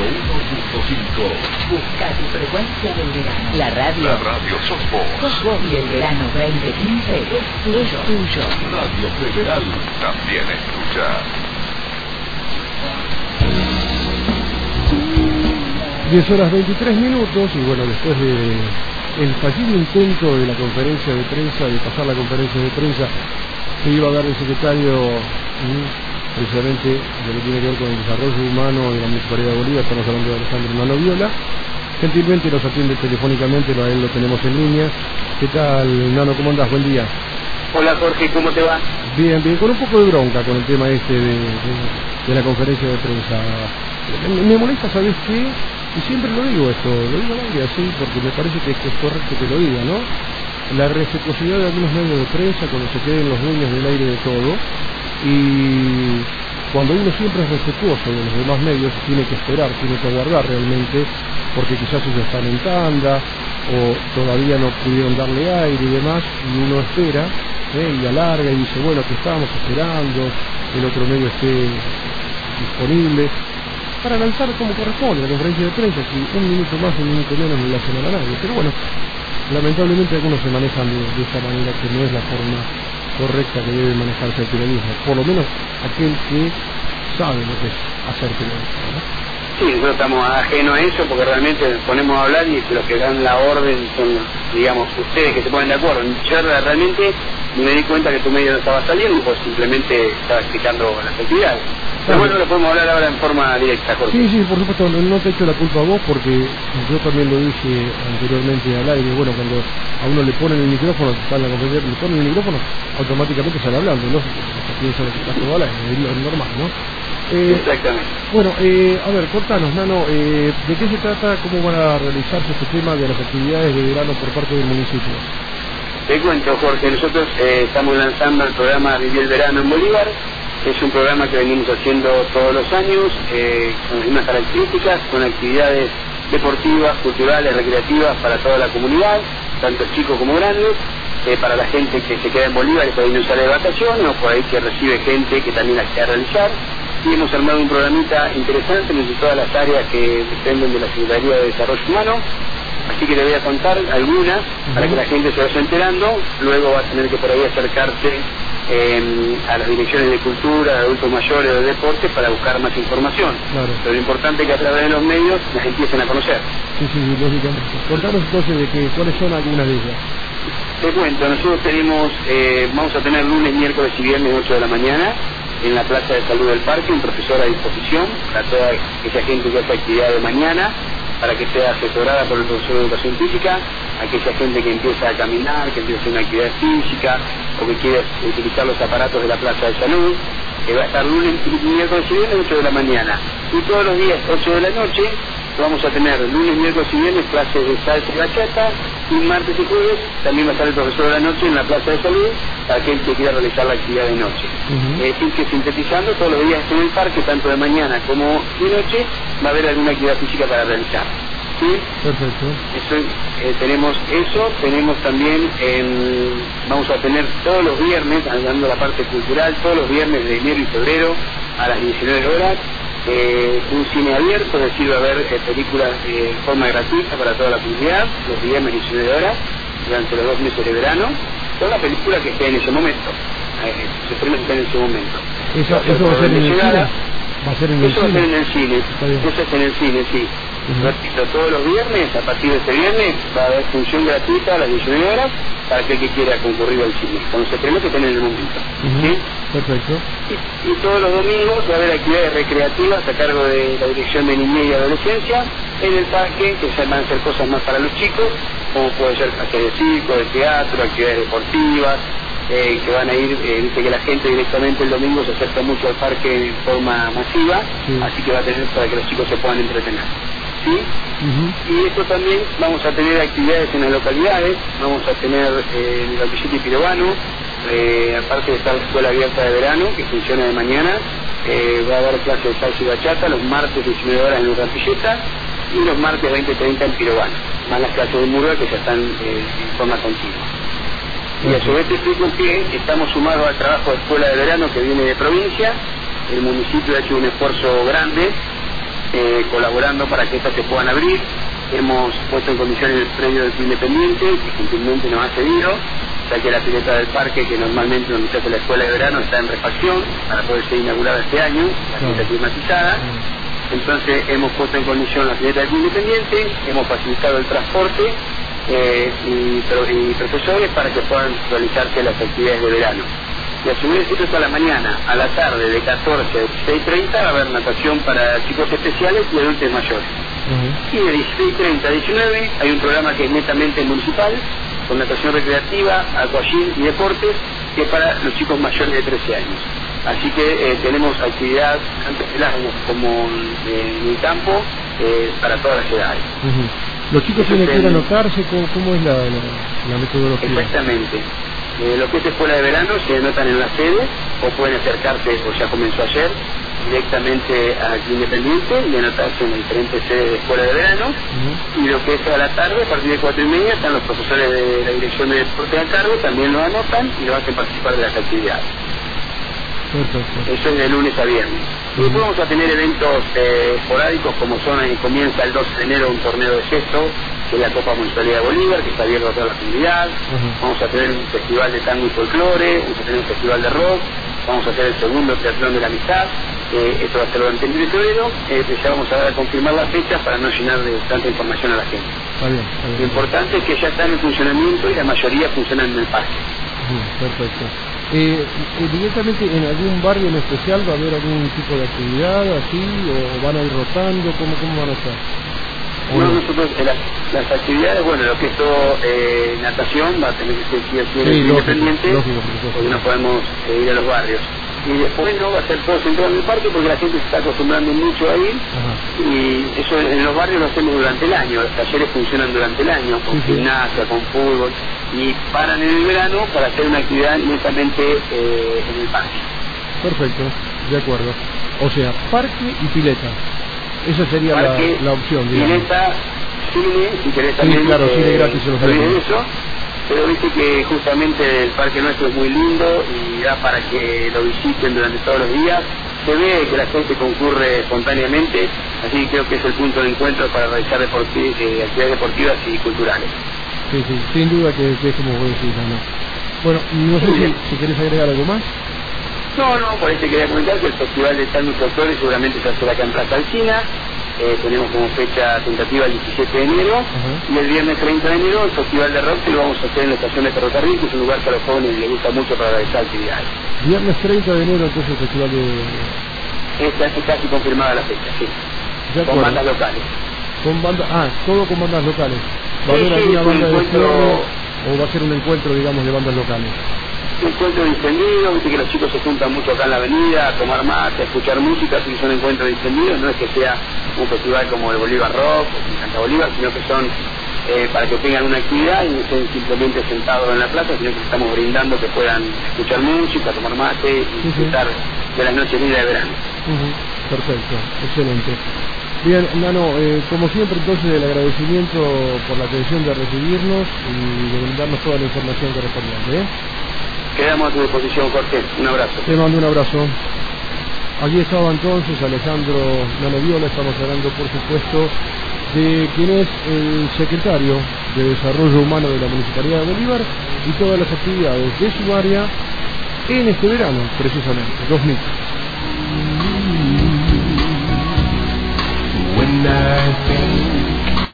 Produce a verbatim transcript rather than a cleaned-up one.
uno punto cinco. Busca tu frecuencia del verano. La radio. La radio sos vos. Sos vos. Y el verano veinte quince es tuyo. Es tuyo. Radio Federal también es tuya. diez horas veintitrés minutos y bueno, después de el fallido intento de la conferencia de prensa, de pasar la conferencia de prensa que iba a dar el secretario precisamente de lo que tiene que ver con el desarrollo humano de la Municipalidad de Bolívar, estamos hablando de Alejandro Nano Viola, gentilmente nos atiende telefónicamente, a él lo tenemos en línea. ¿Qué tal, Nano? ¿Cómo andás? Buen día. Hola Jorge, ¿cómo te va? Bien, bien, con un poco de bronca con el tema este de, de, de la conferencia de prensa. Me, me molesta, ¿sabes qué? Y siempre lo digo esto, lo digo al aire así, porque me parece que es correcto que lo diga, ¿no? La respetuosidad de algunos medios de prensa cuando se queden los dueños del aire de todo, y cuando uno siempre es respetuoso de los demás medios, tiene que esperar, tiene que aguardar realmente, porque quizás ellos están en tanda, o todavía no pudieron darle aire y demás, y uno espera, ¿eh? Y alarga y dice, bueno, aquí estamos esperando, el otro medio esté disponible, para lanzar como corresponde la conferencia de prensa, si un minuto más, un minuto menos no le hacen a nadie. Pero bueno, lamentablemente algunos se manejan de, de esta manera, que no es la forma correcta que debe manejarse el periodismo, por lo menos aquel que sabe lo que es hacer periodismo, ¿no? Sí, nosotros estamos ajenos a eso porque realmente nos ponemos a hablar y los que dan la orden son, digamos, ustedes que se ponen de acuerdo. Yo realmente me di cuenta que tu medio no estaba saliendo, pues simplemente estaba explicando las actividades. Pero bueno, lo podemos hablar ahora en forma directa, Jorge. Sí, sí, por supuesto, no te echo la culpa a vos porque yo también lo dije anteriormente al aire. Bueno, cuando a uno le ponen el micrófono, está en la conferencia, le ponen el micrófono, automáticamente sale hablando, ¿no? Se piensa que está todo al aire, es normal, ¿no? Eh, Exactamente. Bueno, eh, a ver, contanos, Nano, eh, ¿de qué se trata, cómo van a realizarse este tema de las actividades de verano por parte del municipio? Te cuento, Jorge, nosotros eh, estamos lanzando el programa Vivir el Verano en Bolívar. Es un programa que venimos haciendo todos los años, eh, con las mismas características, con actividades deportivas, culturales, recreativas para toda la comunidad, tanto chicos como grandes, eh, para la gente que se queda en Bolívar y por ahí no sale de vacaciones, o por ahí que recibe gente que también la quiere realizar. Y hemos armado un programita interesante en todas las áreas que dependen de la Secretaría de Desarrollo Humano. Así que le voy a contar algunas para que la gente se vaya enterando. Luego va a tener que por ahí acercarse eh, a las direcciones de cultura, de adultos mayores, de deporte, para buscar más información. Claro. Pero lo importante es que a través de los medios las empiecen a conocer. Sí, sí, lógicamente. Contanos entonces de que, cuáles son algunas de ellas. Te cuento, nosotros tenemos, eh, vamos a tener lunes, miércoles y viernes ocho de la mañana en la Plaza de Salud del Parque, un profesor a disposición para toda esa gente que hace actividad de mañana, para que sea asesorada por el profesor de educación física, aquella gente que empieza a caminar, que empieza a hacer una actividad física o que quiere utilizar los aparatos de la Plaza de Salud, que va a estar lunes, miércoles y viernes ocho de la mañana. Y todos los días ocho de la noche vamos a tener lunes, miércoles y viernes clases de salsa y bachata, y martes y jueves también va a estar el profesor de la noche en la Plaza de Salud para aquel que quiera realizar la actividad de noche. Uh-huh. Es decir, que sintetizando, todos los días en el parque, tanto de mañana como de noche, va a haber alguna actividad física para realizar. ¿Sí? Perfecto. Eso, eh, tenemos eso, tenemos también, el, vamos a tener todos los viernes, hablando de la parte cultural, todos los viernes de enero y febrero a las diecinueve horas, eh, un cine abierto, es decir, va a haber eh, películas de forma gratuita para toda la comunidad, los viernes diecinueve horas, durante los dos meses de verano, toda la película que esté en ese momento, eh, se estrena en ese momento. Eso, eso va a ser en el cine. Va a ser en el eso cine. va a ser en el cine, eso es en el cine, sí. Uh-huh. Repito, todos los viernes, a partir de este viernes, va a haber función gratuita a las diecinueve horas para aquel que quiera concurrir al cine, cuando se estrene que estén en el momento. Uh-huh. ¿Sí? Perfecto. Y, y todos los domingos va a haber actividades recreativas a cargo de la Dirección de Niñez y Adolescencia en el parque, que se van a hacer cosas más para los chicos, como puede ser clases de circo, de teatro, actividades deportivas, eh, que van a ir, eh, dice que la gente directamente el domingo se acerca mucho al parque de forma masiva, sí. Así que va a tener para que los chicos se puedan entretener. ¿Sí? Uh-huh. Y esto también vamos a tener actividades en las localidades, vamos a tener eh, el Rampillete y Pirobano, eh, aparte de estar la escuela abierta de verano, que funciona de mañana, eh, va a haber clases de salsa y bachata los martes diecinueve horas en el Rampilleta y los martes veinte treinta en Pirobano, más las clases de murga que ya están eh, en forma continua. Uh-huh. Y a su vez te explico que estamos sumados al trabajo de escuela de verano que viene de provincia. El municipio ha hecho un esfuerzo grande eh, colaborando para que estas se puedan abrir. Hemos puesto en condiciones el predio del Independiente, que gentilmente nos ha cedido, ya que la pileta del parque, que normalmente donde se hace la escuela de verano, está en refacción para poder ser inaugurada este año, la pileta climatizada. Entonces hemos puesto en condición la pileta del Independiente, hemos facilitado el transporte eh, y, y profesores para que puedan realizarse las actividades de verano. Y a su vez, esto es a la mañana, a la tarde, de catorce a dieciséis treinta, va a haber natación para chicos especiales y adultos mayores. Uh-huh. Y de dieciséis treinta a diecinueve hay un programa que es netamente municipal, con natación recreativa, aquagym y deportes, que es para los chicos mayores de trece años. Así que eh, tenemos actividad tanto en el agua como en el campo eh, para todas las edades. Uh-huh. ¿Los chicos tienen que ir a anotarse? ¿Cómo, cómo es la, la, la metodología? Exactamente. Eh, lo que es escuela de verano se anotan en la sede o pueden acercarse, o ya comenzó ayer, directamente aquí Independiente y anotarse en las diferentes sedes de escuela de verano. Uh-huh. Y lo que es a la tarde, a partir de cuatro y media, están los profesores de la dirección de deporte a cargo, también lo anotan y lo hacen participar de las actividades. Perfecto. Eso es de lunes a viernes. Y después vamos a tener eventos eh, esporádicos, como son, eh, comienza el doce de enero un torneo de cesto, que es la Copa Municipalidad de Bolívar, que está abierto a toda la comunidad. Uh-huh. Vamos a tener un festival de tango y folclore, vamos a tener un festival de rock, vamos a hacer el segundo Teatrón de la Amistad, eh, esto va a ser durante el mes de febrero, eh, ya vamos a dar a confirmar las fechas para no llenar de tanta información a la gente. Está bien, está bien. Lo importante es que ya están en funcionamiento y la mayoría funcionan en el parque. Uh-huh. Perfecto. Eh, ¿Directamente en algún barrio en especial va a haber algún tipo de actividad así o van a ir rotando? ¿Cómo, cómo van a estar? Bueno, no? nosotros eh, las, las actividades, bueno, lo que es todo eh, natación va a tener que ser sí, sí, sí, independiente, lógico, porque no podemos eh, ir a los barrios. Y después no va a ser todo centrado en el parque porque la gente se está acostumbrando mucho a ir. Ajá. Y eso en los barrios lo hacemos durante el año, los talleres funcionan durante el año, con sí, gimnasia, sí. con fútbol, y paran en el verano para hacer una actividad netamente eh, en el parque. Perfecto, de acuerdo. O sea, parque y pileta. Esa sería parque, la, la opción, digamos. Pileta, cine, si querés sí, también. Claro, eh, cine gratis se los tenemos. Eso. Pero viste que justamente el parque nuestro es muy lindo y da para que lo visiten durante todos los días. Se ve que la gente concurre espontáneamente, así que creo que es el punto de encuentro para realizar deporti- eh, actividades deportivas y culturales. Sí, sí, sin duda que, que es como vos decís, ¿no? Bueno, no sé si, si querés agregar algo más. No, no, por eso quería comentar que el Festival de Tango y Folclore seguramente se hace acá en Plaza Alsina. Eh, tenemos como fecha tentativa el diecisiete de enero. Uh-huh. Y el viernes treinta de enero el Festival de Rock que lo vamos a hacer en la estación de ferrocarril, que es un lugar que a los jóvenes les gusta mucho para realizar actividades. Viernes treinta de enero entonces el Festival de... Esta es casi confirmada la fecha, sí. Con bandas locales. Con banda... Ah, todo con bandas locales. ¿Va a haber sí, alguna sí, banda encuentro... de cierre o va a ser un encuentro, digamos, de bandas locales? Un encuentro distendido, viste que los chicos se juntan mucho acá en la avenida a tomar mate, a escuchar música, así que son encuentros distendidos, no es que sea un festival como el Bolívar Rock o el Santa Bolívar, sino que son eh, para que tengan una actividad y no estén simplemente sentados en la plaza, sino que estamos brindando que puedan escuchar música, tomar mate y disfrutar sí, sí. de las noches lindas de verano. Uh-huh. Perfecto, excelente. Bien, Nano, eh, como siempre entonces el agradecimiento por la atención de recibirnos y de brindarnos toda la información correspondiente. ¿eh? Quedamos a tu disposición, Jorge. Un abrazo. Te mando un abrazo. Allí estaba entonces Alejandro Nano Viola. Estamos hablando, por supuesto, de quien es el secretario de Desarrollo Humano de la Municipalidad de Bolívar y todas las actividades de su área en este verano, precisamente, dos mil. When I think